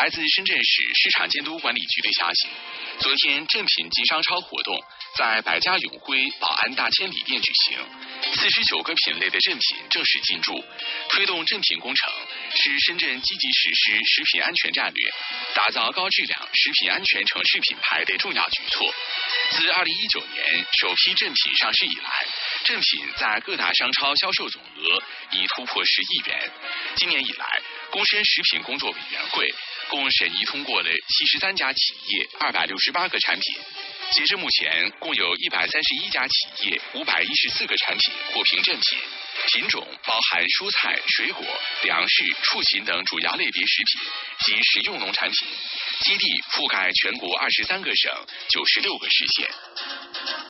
来自深圳市市场监督管理局的消息，昨天正品集商超活动在百家永辉宝安大千里店举行，49个品类的正品正式进驻。推动正品工程是深圳积极实施食品安全战略，打造高质量食品安全城市品牌的重要举措。自2019年首批正品上市以来，正品在各大商超销售总额已突破10亿元。今年以来，公申食品工作委员会共审议通过了73家企业268个产品。截至目前，共有131家企业514个产品获评正品，品种包含蔬菜、水果、粮食、畜禽等主要类别食品及食用农产品，基地覆盖全国23个省、96个市县。